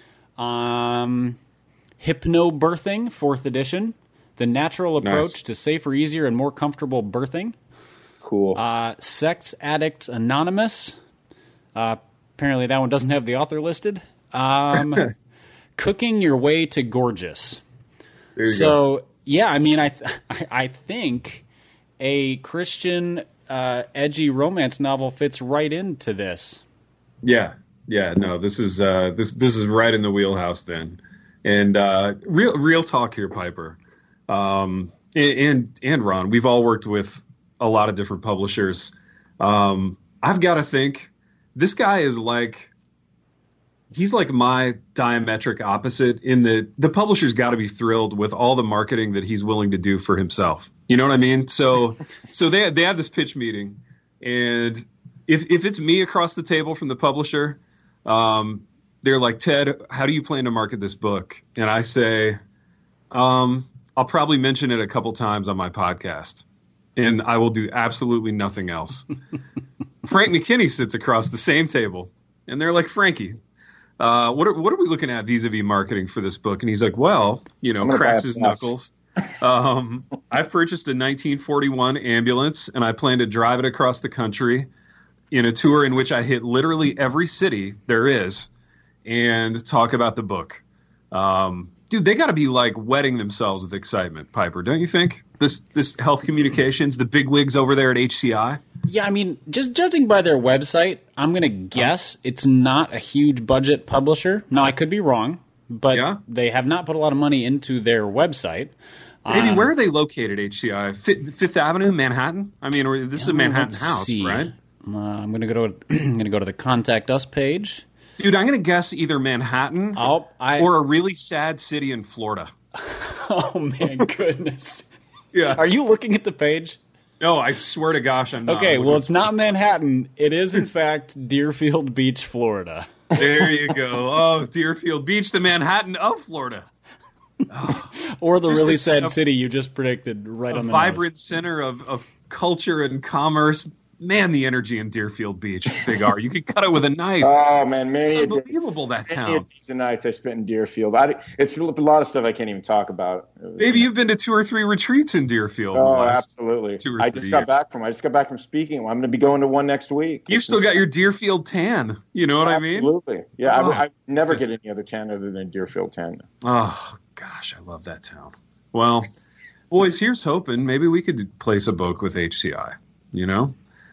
Um, Hypnobirthing, fourth edition. The Natural Approach Nice. to Safer, Easier, and More Comfortable Birthing. Cool. Uh, Sex Addicts Anonymous. Uh, apparently that one doesn't have the author listed. Um, Cooking Your Way to Gorgeous. There you go. So, yeah, I mean, I th- I I think a Christian uh, edgy romance novel fits right into this. Yeah, yeah, no, this is uh, this this is right in the wheelhouse then, and uh, real real talk here, Piper, um, and, and and Ron. We've all worked with a lot of different publishers. Um, I've got to think this guy is like he's like my diametric opposite in that the publisher's got to be thrilled with all the marketing that he's willing to do for himself. You know what I mean? So so they they had this pitch meeting, and if if it's me across the table from the publisher, um, they're like, Ted, how do you plan to market this book? And I say, um, I'll probably mention it a couple times on my podcast, and I will do absolutely nothing else. Frank McKinney sits across the same table, and they're like, Frankie, uh, what are, what are we looking at vis-a-vis marketing for this book? And he's like, well, you know, I'm gonna cracks buy a his bus. knuckles. Um, I've purchased a nineteen forty-one ambulance, and I plan to drive it across the country in a tour in which I hit literally every city there is and talk about the book. Um, dude, they got to be like wetting themselves with excitement, Piper, don't you think? This this health communications, the big wigs over there at H C I. Yeah, I mean, just judging by their website, I'm going to guess it's not a huge budget publisher. Now, I could be wrong, but Yeah? they have not put a lot of money into their website. Maybe Um, where are they located? H C I Fifth, Fifth Avenue, Manhattan. I mean, or- this is a Manhattan let's house, see. right? Uh, I'm going to go to I'm going to go to the Contact Us page. Dude, I'm going to guess either Manhattan Oh, I or a really sad city in Florida. oh man, goodness. Yeah. Are you looking at the page? No, I swear to gosh, I'm not. Okay, I'm well, looking it's not Manhattan. It is, in fact, Deerfield Beach, Florida. There you go. Oh, Deerfield Beach, the Manhattan of Florida. Or the Just really a- sad a- city you just predicted right A on the vibrant center of, of culture and commerce. Man, the energy in Deerfield Beach, Big R. You could cut it with a knife. Oh man, many It's a day- unbelievable, that many town. a days and nights I spent in Deerfield. I, it's a lot of stuff I can't even talk about. Maybe you've been to two or three retreats in Deerfield. in the Oh, last absolutely. two or I three just got years. back from. I just got back from speaking. I'm going to be going to one next week. You've still got your Deerfield tan. You know what I mean? Absolutely. Yeah, Oh, I, I never just- get any other tan other than Deerfield tan. Oh, gosh, I love that town. Well, boys, here's hoping. Maybe we could place a book with H C I, you know?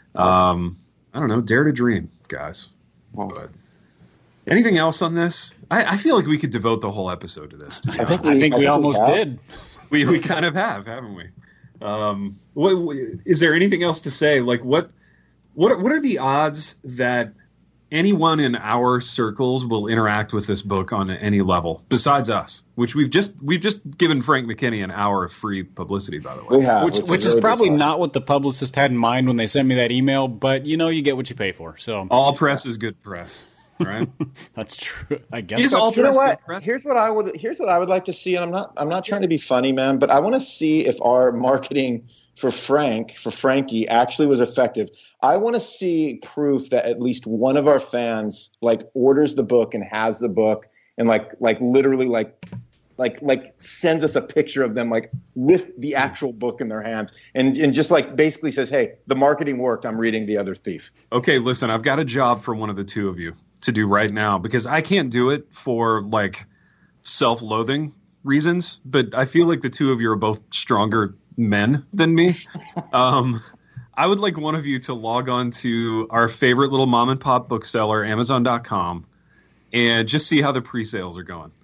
Um, I don't know. Dare to dream, guys. But anything else on this? I, I feel like we could devote the whole episode to this. To be I think honest. I think we almost have. did. we we kind of have, haven't we? Um, what, what- is there anything else to say? Like, what what are, what are the odds that anyone in our circles will interact with this book on any level besides us? Which we've just we've just given Frank McKinney an hour of free publicity, by the way. We have, Which, which is really probably bizarre. not what the publicist had in mind when they sent me that email, but you know, you get what you pay for. So All press is good press, right? that's true. I guess Is that's all You know press what? good press? Here's what I would. Here's what I would like to see, and I'm not. I'm not trying to be funny, man, but I want to see if our marketing for Frank, for Frankie, actually was effective. I want to see proof that at least one of our fans like orders the book and has the book, and like like literally like like like sends us a picture of them like with the actual book in their hands, and and just like basically says, "Hey, the marketing worked. I'm reading The Other Thief." Okay, listen, I've got a job for one of the two of you to do right now because I can't do it for like self-loathing reasons, but I feel like the two of you are both stronger men than me. Um, I would like one of you to log on to our favorite little mom and pop bookseller, Amazon dot com, and just see how the pre-sales are going.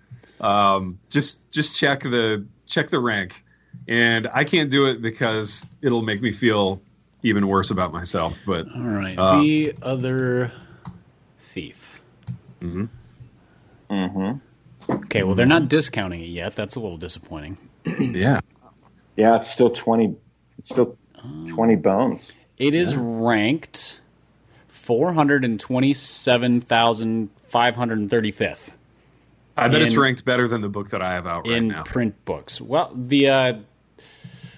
Um, just just check the check the rank, and I can't do it because it'll make me feel even worse about myself. But all right. Uh, The Other Thief. Mm-hmm. Mm-hmm. Okay, well, they're not discounting it yet. That's a little disappointing. yeah. Yeah, it's still twenty. It's still twenty bones. It is ranked four hundred twenty-seven thousand five hundred thirty-fifth I bet it's in- ranked better than the book that I have out right in now. print books. Well, the uh,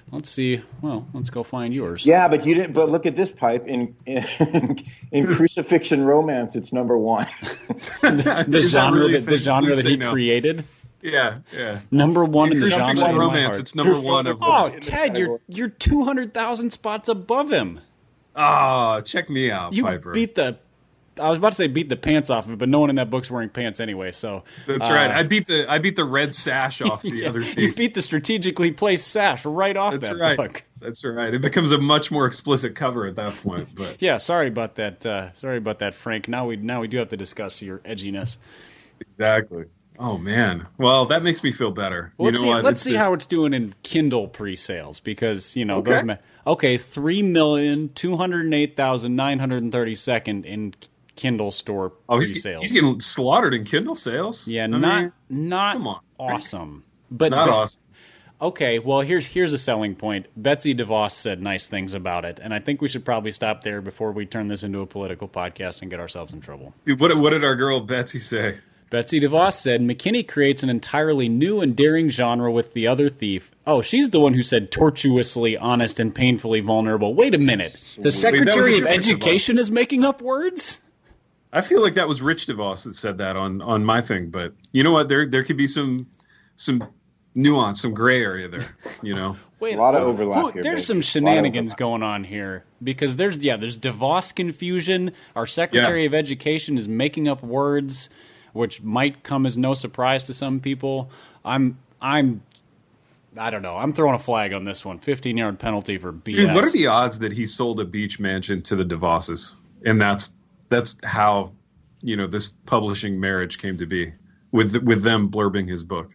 let's see. Well, let's go find yours. Yeah, but you didn't. But look at this pipe in in, in crucifixion romance. It's number one. the the genre really that the genre that he no. created. Yeah, yeah. Number one in, in the genre of romance. It's number one of. Oh, Ted, you're you're two hundred thousand spots above him. Oh, check me out, you Piper. Beat the. I was about to say beat the pants off of it, but no one in that book's wearing pants anyway. So that's uh, right. I beat the I beat the red sash off the yeah, other thief. You beat the strategically placed sash right off that's that right. book. That's right. It becomes a much more explicit cover at that point. But yeah, sorry about that. Uh, sorry about that, Frank. Now we now we do have to discuss your edginess. Exactly. Oh man. Well, that makes me feel better. Well, you let's know see, what? let's it's see the... how it's doing in Kindle pre-sales because you know okay. those. Ma- okay, three million two hundred eight thousand nine hundred thirty-second in Kindle store oh, pre-sales. He's, he's getting slaughtered in Kindle sales. Yeah, I not mean, not come on, awesome, but not but, awesome. Okay, well here's here's a selling point. Betsy DeVos said nice things about it, and I think we should probably stop there before we turn this into a political podcast and get ourselves in trouble. Dude, what what did our girl Betsy say? Betsy DeVos said McKinney creates an entirely new and daring genre with The Other Thief. Oh, she's the one who said tortuously honest and painfully vulnerable. Wait a minute. Sweet. The Secretary Wait, of Education is making up words? I feel like that was Rich DeVos that said that on, on my thing, but you know what? There there could be some some nuance, some gray area there. You know, Wait, a lot of overlap who, here. There's baby. some shenanigans going on here because there's yeah, there's DeVos confusion. Our Secretary yeah. of Education is making up words, which might come as no surprise to some people. I'm I'm. I don't know. I'm throwing a flag on this one. fifteen-yard penalty for B S. Dude, what are the odds that he sold a beach mansion to the DeVosses, and that's that's how, you know, this publishing marriage came to be with with them blurbing his book.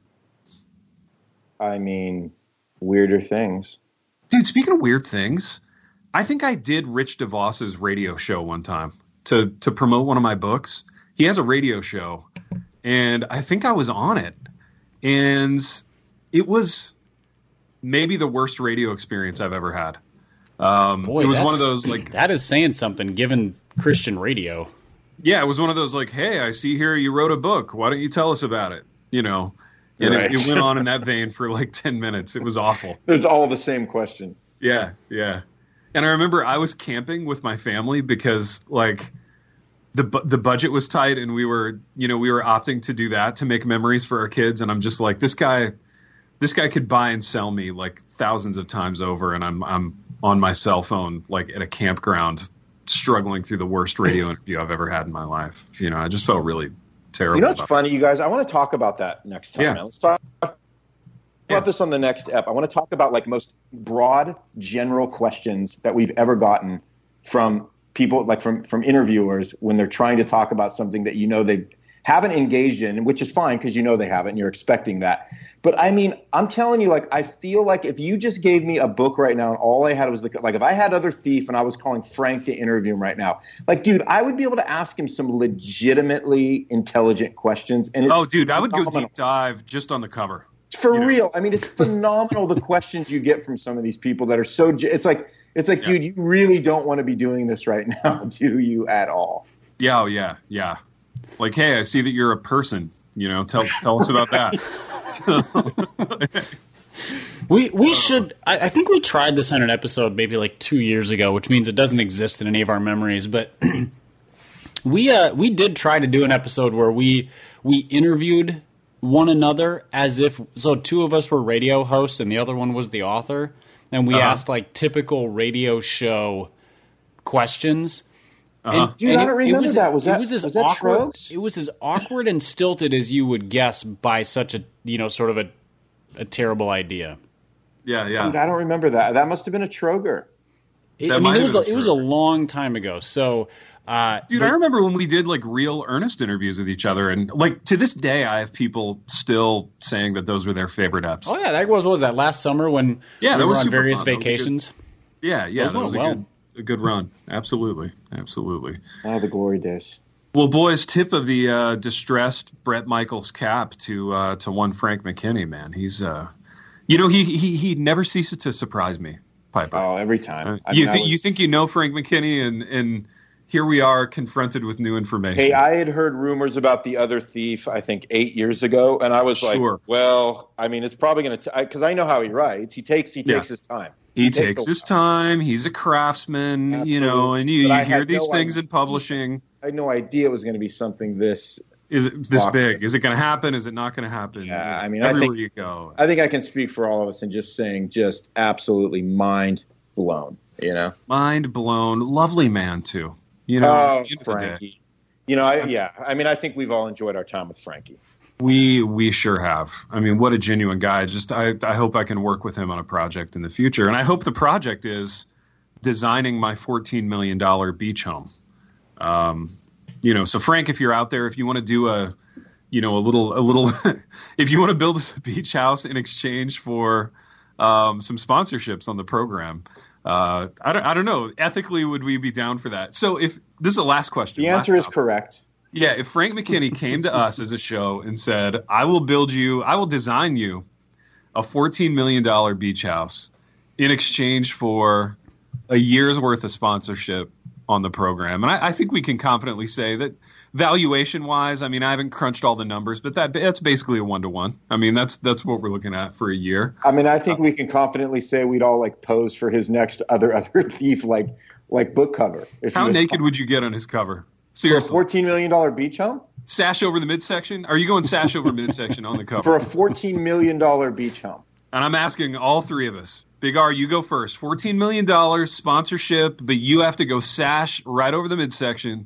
I mean, weirder things. Dude, speaking of weird things, I think I did Rich DeVos's radio show one time to to promote one of my books. He has a radio show, and I think I was on it, and it was maybe the worst radio experience I've ever had. Um, Boy, it was one of those like that is saying something given Christian radio. Yeah, it was one of those like, hey, I see here you wrote a book. Why don't you tell us about it? You know, and right. it, it went on in that vein for like ten minutes. It was awful. There's all the same question. Yeah, yeah. And I remember I was camping with my family because like the the budget was tight, and we were you know we were opting to do that to make memories for our kids. And I'm just like, this guy, this guy could buy and sell me like thousands of times over, and I'm I'm on my cell phone like at a campground, struggling through the worst radio interview I've ever had in my life. You know, I just felt really terrible. You know what's about funny, you guys? I want to talk about that next time. Yeah. Man. Let's talk about Yeah. this on the next ep. I want to talk about like most broad, general questions that we've ever gotten from people, like from from interviewers when they're trying to talk about something that you know they haven't engaged in, which is fine because you know they haven't and you're expecting that. But I mean, I'm telling you, like, I feel like if you just gave me a book right now and all I had was the, like, if I had Other Thief and I was calling Frank to interview him right now, like, dude, I would be able to ask him some legitimately intelligent questions. And it's Oh, dude, I would go phenomenal. deep dive just on the cover. For You know. real. I mean, it's phenomenal the questions you get from some of these people that are so, ge- it's like, it's like, Yeah. dude, you really don't want to be doing this right now, do you at all? Yeah, oh, yeah, yeah. Like, hey, I see that you're a person. You know, tell tell us about that. We we should. I, I think we tried this on an episode maybe like two years ago, which means it doesn't exist in any of our memories. But we uh we did try to do an episode where we we interviewed one another as if so two of us were radio hosts and the other one was the author, and we Uh-huh. asked like typical radio show questions. Uh-huh. And- Dude, and I don't it- it remember was- that. Was it that, was as was that awkward? Trogs? It was as awkward and stilted as you would guess by such a you know sort of a a terrible idea. Yeah, yeah. Dude, I don't remember that. That must have been a Troger. It, That I mean, might it have was a, been it was true. a long time ago. So, uh, Dude, but- I remember when we did like real earnest interviews with each other, and like to this day, I have people still saying that those were their favorite eps. oh yeah, that was what was that last summer when Yeah, we that were was on super various fun. That was a good- vacations. Yeah, yeah, Those that went was a well. good, a good run. Absolutely, absolutely. Oh, the glory days. Well, boys, tip of the uh, distressed Brett Michaels cap to uh, to one Frank McKinney, man. He's, uh, you know, he he he never ceases to surprise me, Piper. Oh, every time. I you mean, I think was- you think you know Frank McKinney, and and here we are confronted with new information. Hey, I had heard rumors about the other thief, I think eight years ago, and I was Sure. like, well, I mean, it's probably going to, because I know how he writes. He takes he takes Yeah. his time. He, takes takes a his while. time. He's a craftsman, you know, Absolutely. and you, But you I hear had these no things idea. in publishing. I had no idea it was going to be something this. Is it this Block big? this. Is it going to happen? Is it not going to happen? Yeah, I mean, I everywhere think- you go. I think I can speak for all of us in just saying, just absolutely mind blown. You know, Mind blown. Lovely man, too. You know, oh, at the end of the day. Frankie. You know, I, yeah. I mean, I think we've all enjoyed our time with Frankie. We we sure have. I mean, what a genuine guy. Just I, I hope I can work with him on a project in the future. And I hope the project is designing my fourteen million dollars beach home. Um, you know, so Frank, if you're out there, if you want to do a, you know, a little, a little, if you want to build us a beach house in exchange for um, some sponsorships on the program, uh, I don't, I don't know. Ethically, would we be down for that? So if this is the last question. The last answer is topic. correct. Yeah, if Frank McKinney came to us as a show and said, I will build you, I will design you a fourteen million dollars beach house in exchange for a year's worth of sponsorship on the program. And I, I think we can confidently say that valuation-wise, I mean, I haven't crunched all the numbers, but that that's basically a one-to-one. I mean, that's that's what we're looking at for a year. I mean, I think we can confidently say we'd all like pose for his next other other thief like like book cover. If he How was naked would you get on his cover? for a Seriously. fourteen million dollars beach home? Sash over the midsection? Are you going sash over midsection on the cover? For a fourteen million dollars beach home. And I'm asking all three of us. Big R, you go first. fourteen million dollars sponsorship, but you have to go sash right over the midsection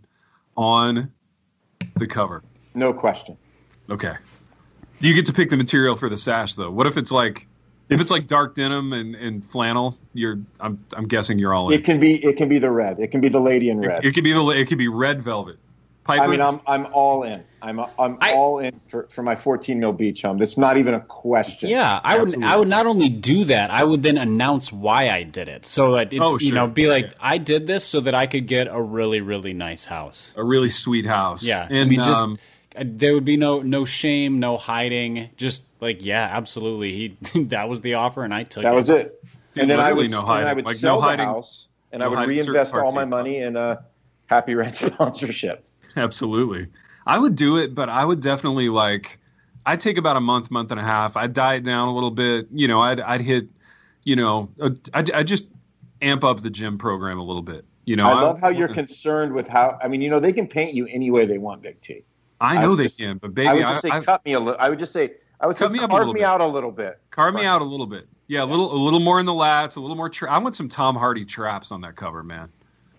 on the cover. No question. Okay. Do you get to pick the material for the sash, though? What if it's like if it's like dark denim and, and flannel? You're I'm I'm guessing you're all in. It can be it can be the red. It can be the lady in red. It, it could be the it could be red velvet. Piper? I mean, I'm I'm all in. I'm I'm I- all in for, for my fourteen mil beach home. That's not even a question. Yeah, I would. Absolutely. I would not only do that, I would then announce why I did it, so that it's Oh, you sure. know be Yeah, like yeah. I did this so that I could get a really really nice house. a really sweet house. Yeah, And I mean, just um, uh, there would be no no shame, no hiding. Just like yeah, absolutely. He that was the offer, and I took That it. was it. Dude, and then I literally would no and hiding. I would Like, sell no the hiding- house and no I would hiding certain reinvest all parts my of it. money in a Happy Rent sponsorship. Absolutely. I would do it, but I would definitely like I'd take about a month, month and a half. I'd diet down a little bit. You know, I'd I'd hit, you know, a, I'd, I'd just amp up the gym program a little bit. You know, I love how you're I, concerned with how. I mean, you know, they can paint you any way they want, Big T. I I know would they just- can, but baby, I would just say I, I, cut me a little. I would just say I would Cut say me up a carve little me bit. out a little bit. carve me Frank. out a little bit. Yeah, a little a little more in the lats, a little more. Tra- I want some Tom Hardy traps on that cover, man.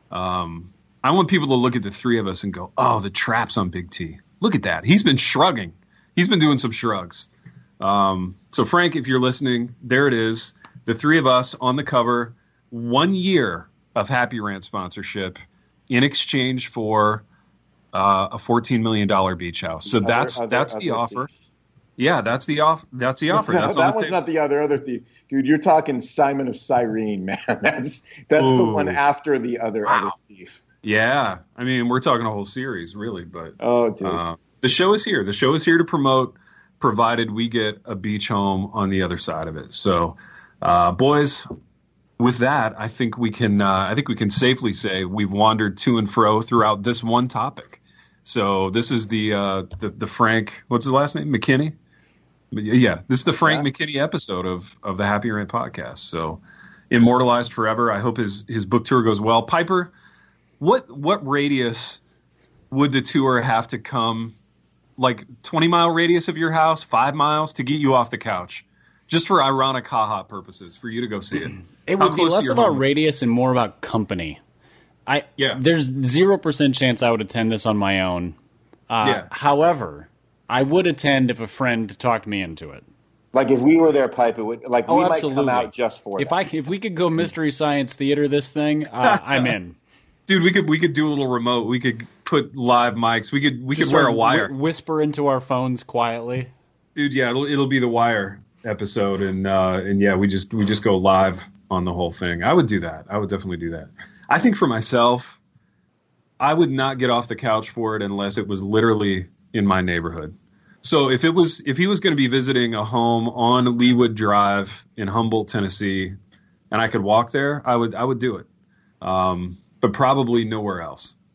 Um, I want people to look at the three of us and go, "Oh, the traps on Big T. Look at that. He's been shrugging. He's been doing some shrugs." Um, so, Frank, if you're listening, there it is. The three of us on the cover. One year of Happy Rant sponsorship in exchange for uh, a fourteen million dollars beach house. So Other- that's other- that's the other offer. thief. Yeah, that's the off. That's the offer. No, That's on that the one's table. not the other other thief, dude. You're talking Simon of Cyrene, man. That's that's the Ooh. one after the other Wow. other thief. Yeah, I mean, we're talking a whole series, really. But Oh, dude. uh, the show is here. The show is here to promote, provided we get a beach home on the other side of it. So, uh, boys, with that, I think we can. Uh, I think we can safely say we've wandered to and fro throughout this one topic. So this is the uh, the, the Frank. What's his last name? McKinney. Yeah, this is the Frank Yeah. McKinney episode of of the Happy Rant podcast. So, immortalized forever. I hope his his book tour goes well. Piper, what what radius would the tour have to come? Like twenty mile radius of your house, five miles to get you off the couch, just for ironic ha-ha purposes, for you to go see it. It How would be close to less your about home? radius and more about company. I Yeah. There's zero percent chance I would attend this on my own. Uh, Yeah. However, I would attend if a friend talked me into it. Like if we were there, Pipe, it would like Oh, we might absolutely. come out just for If that. I if we could go Mystery Science Theater this thing, uh, I'm in. Dude, we could we could do a little remote. We could put live mics. We could we Just could wear sort a of wire. whi- whisper into our phones quietly. Dude, yeah, it'll it'll be the Wire episode, and uh, and yeah, we just we just go live on the whole thing. I would do that. I would definitely do that. I think for myself, I would not get off the couch for it unless it was literally in my neighborhood. So if it was if he was going to be visiting a home on Leawood Drive in Humboldt, Tennessee, and I could walk there, I would I would do it. Um, but probably nowhere else.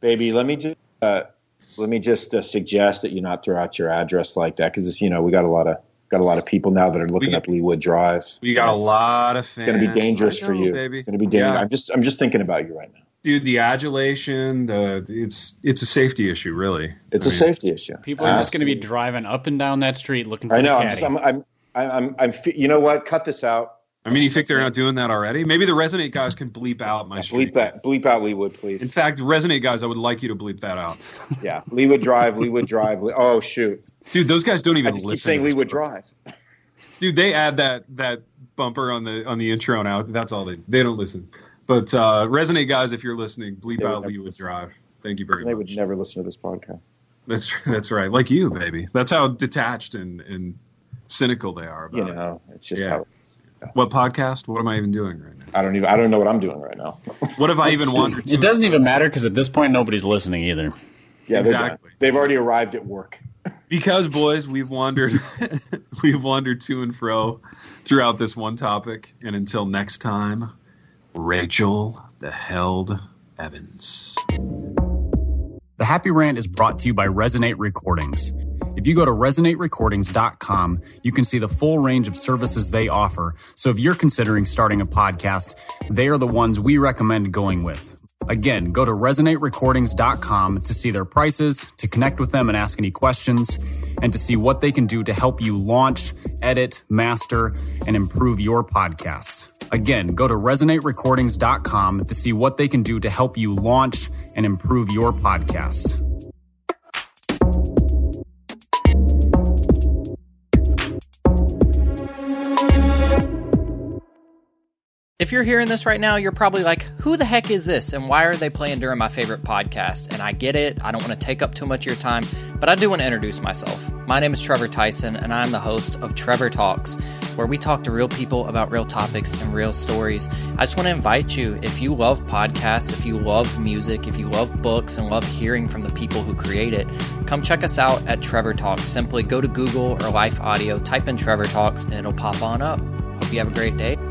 Baby, let me just uh, let me just uh, suggest that you not throw out your address like that, because you know we got a lot of got a lot of people now that are looking get, up Leawood Drive. We got a lot of fans. It's going to be dangerous know, for you. Baby. It's going to be dangerous. Yeah. I'm just I'm just thinking about you right now. Dude, the adulation, the it's it's a safety issue, really. It's I a mean, safety issue. People are Absolutely. just going to be driving up and down that street looking for I know. the I'm, caddy. just, I'm, I'm, I'm, I'm, you know what? Cut this out. I mean, you think they're not doing that already? Maybe the Resonate guys can bleep out my yeah, street. Bleep out, bleep out Leawood, please. In fact, Resonate guys, I would like you to bleep that out. Yeah, Leawood Drive, Leawood Drive. Le- oh shoot, dude, those guys don't even I just listen. Keep saying Leawood Drive. Dude, they add that that bumper on the on the intro now. That's all they they don't listen. But uh, Resonate guys, if you're listening, bleep they out Leawood Drive. Thank you very they much. They would never listen to this podcast. That's that's right, like you, baby. That's how detached and, and cynical they are about you know, it. It's just yeah. how. Yeah. What podcast? What am I even doing right now? I don't even. I don't know what I'm doing right now. What have I even wandered to? It doesn't even matter because at this point nobody's listening either. Yeah, exactly. They've already arrived at work. Because, boys, we've wandered, we've wandered to and fro throughout this one topic, and until next time, Rachel the Held Evans. The Happy Rant is brought to you by Resonate Recordings. If you go to resonate recordings dot com, you can see the full range of services they offer. So if you're considering starting a podcast, they are the ones we recommend going with. Again, go to resonate recordings dot com to see their prices, to connect with them and ask any questions, and to see what they can do to help you launch, edit, master, and improve your podcast. Again, go to resonate recordings dot com to see what they can do to help you launch and improve your podcast. If you're hearing this right now, you're probably like, who the heck is this? And why are they playing during my favorite podcast? And I get it. I don't want to take up too much of your time, but I do want to introduce myself. My name is Trevor Tyson, and I'm the host of Trevor Talks, where we talk to real people about real topics and real stories. I just want to invite you, if you love podcasts, if you love music, if you love books and love hearing from the people who create it, come check us out at Trevor Talks. Simply go to Google or Life Audio, type in Trevor Talks, and it'll pop on up. Hope you have a great day.